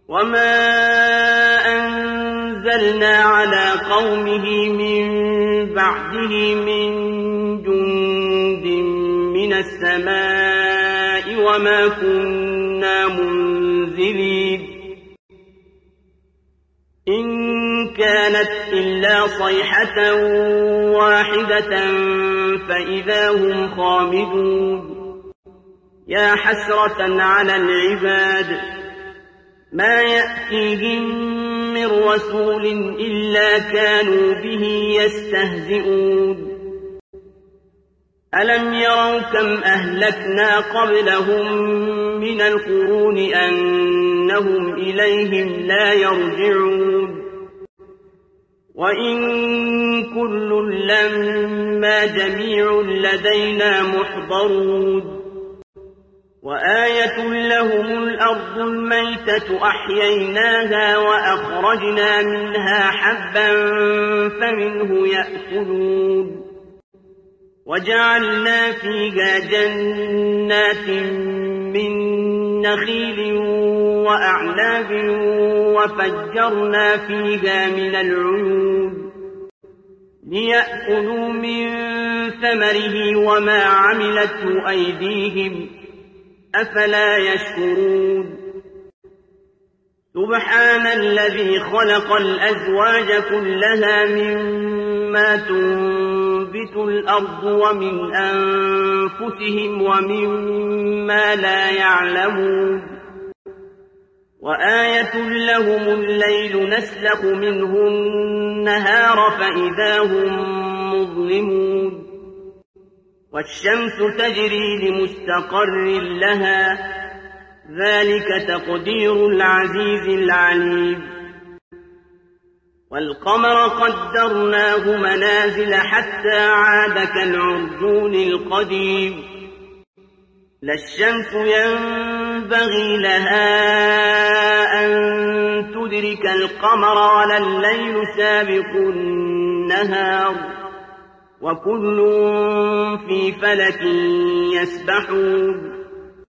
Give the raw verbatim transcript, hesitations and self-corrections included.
وما أنزلنا على قومه من بعده من جند من السماء وما كنا منزلين إن كانت إلا صيحة واحدة فإذا هم خامدون يا حسرة على العباد ما يأتيهم من رسول إلا كانوا به يستهزئون ألم يروا كم أهلكنا قبلهم من القرون أنهم إليهم لا يرجعون وإن كل لما جميع لدينا محضرون وآية لهم الأرض الميتة أحييناها وأخرجنا منها حبا فمنه يأكلون وجعلنا فيها جنات من نخيل وأعناب وفجرنا فيها من العيون ليأكلوا من ثمره وما عملته أيديهم أفلا يشكرون سبحان الذي خلق الأزواج كلها مما تنبت الأرض ومن أنفسهم ومما لا يعلمون وآية لهم الليل نسلخ منه النهار فإذا هم مظلمون والشمس تجري لمستقر لها ذلك تقدير العزيز العليم والقمر قدرناه منازل حتى عاد كالعرجون القديم لا الشمس ينبغي لها أن تدرك القمر ولا الليل سابق النهار وكل في فلك يسبحون